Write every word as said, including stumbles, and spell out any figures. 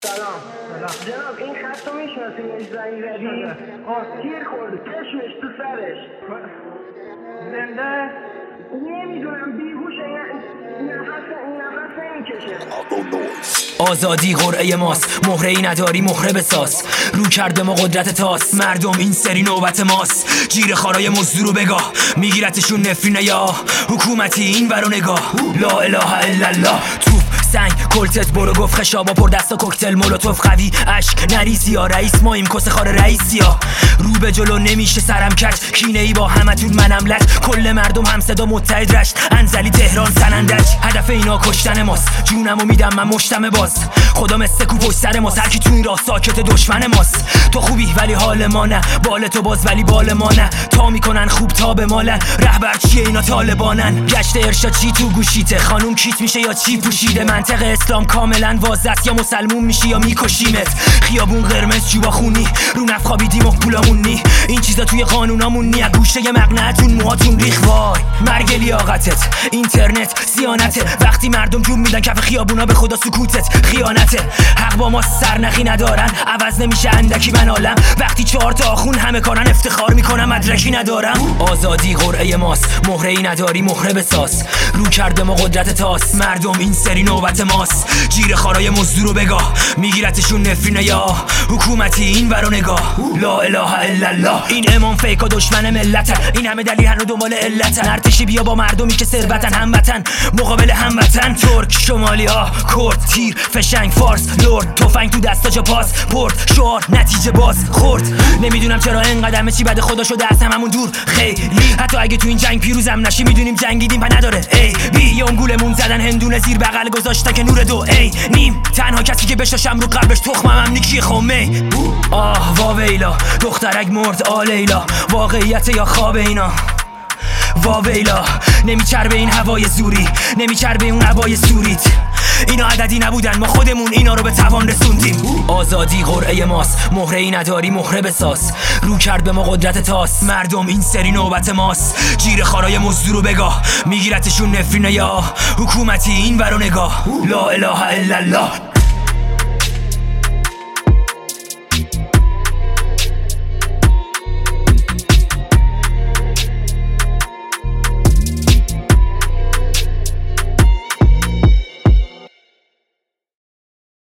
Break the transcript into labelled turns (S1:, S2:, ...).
S1: سلام. سلام جناب، این خط رو میشناسیم؟ زنگ زدیم تیر خورده، چشمش تو سرش زنده نمیدونم، بیهوشه، نفس نفس نمیکشه.
S2: آزادی قرعه ماست، مهره ای نداری مهره بساز. رو کرده ما قدرت تاست، مردم این سری نوبت ماست. جیر خارای مزدور رو بگاه، میگیرتشون نفرینه یا حکومتی این ورو نگاه. لا اله الا الله. توپ سنگ کلتت برو گفت خشابا پر دستا کوکتل مولوتوف قوی اشک نریسی یا رئیس مایم کس خار رئیسی ها. رو به جلو نمیشه سرم کج، کینه ای با همتون منم لج. کل مردم هم صدا متحد رشت، انزلی تهران سنندج. هدف اینا کشتن ماست، جونمو میدم من مشتم باز. خدا مثل کو پشت سر ما، هر کی تو این راه ساکت دشمن ماست. تو خوبی ولی حال ما نه، بال تو باز ولی بال ما نه. تا میکنن خوب تا به مالن، رهبر چیه اینا طالبانن. گشت ارشاد چی تو گوشیته، خانوم کیت میشه یا چی پوشیده. منطق اسلام کاملا واضحه است، یا مسلمون میشی یا میکشیمت. خیابون قرمز جوبا خونی، رو نف خوابیدیم و پولامون نی. این چیزا توی قانونامون نی، گوشه مقنعتون موهاتون ریخ. وای مرگ لیاقتت، اینترنت سیانته. وقتی مردم جون میدن کف خیابونا به خدا سکوتت خیانته. حق با ما سرنخی ندارن، عوض نمیشه اندکی من عالم. وقتی چهار تا آخون همه کارن افتخار میکنم مدرکی ندارم. آزادی قرعه ماست، مهره ای نداری مهره بساز. رو کرده ما قدرت تاست، مردم این سری نوبت ماست. جیر خارای مزدور رو بگاه، میگیرتشون نفرینه یا حکومتی این ورو نگاه. لا اله الا الله. این امام فیکا دشمن ملت، این همه دلیل هنو دنبال علتن. ارتشی بیا با مردمی که ثروتن، هموطن مقابل هموطن. ترک شمالی ها کرد تیر فشنگ فارس لرد، تفنگ تو دستا جا پاس پورت شعار نتیجه باز خورد. نمیدونم چرا اینقدر همه چی بده، خدا شده از هممون دور خیلی. حتی اگه تو این جنگ پیروزم نشی، میدونیم جنگیدیم پا نداره ای بی. یه گولمون زدن هندونه زیر بغل گذاشته که نور دو ای نیم. تنها کسی که بشاشم رو قلبش تخمم هم نیکی خمه. آه واویلا دخترک مرد آلیلا، واقعیت یا خواب اینا. واویلا نمیچربه این هوای زوری، نمیچربه اون هوای سوریت. اینا عددی نبودن، ما خودمون اینا رو به توان رسوندیم. آزادی قرعه ماست، مهره ای نداری مهره بساز. رو کرد به ما قدرت تاست، مردم این سری نوبت ماست. جیر خارای مزدور رو بگاه، میگیرتشون نفرینه یا حکومتی این ورو نگاه. لا اله الا الله.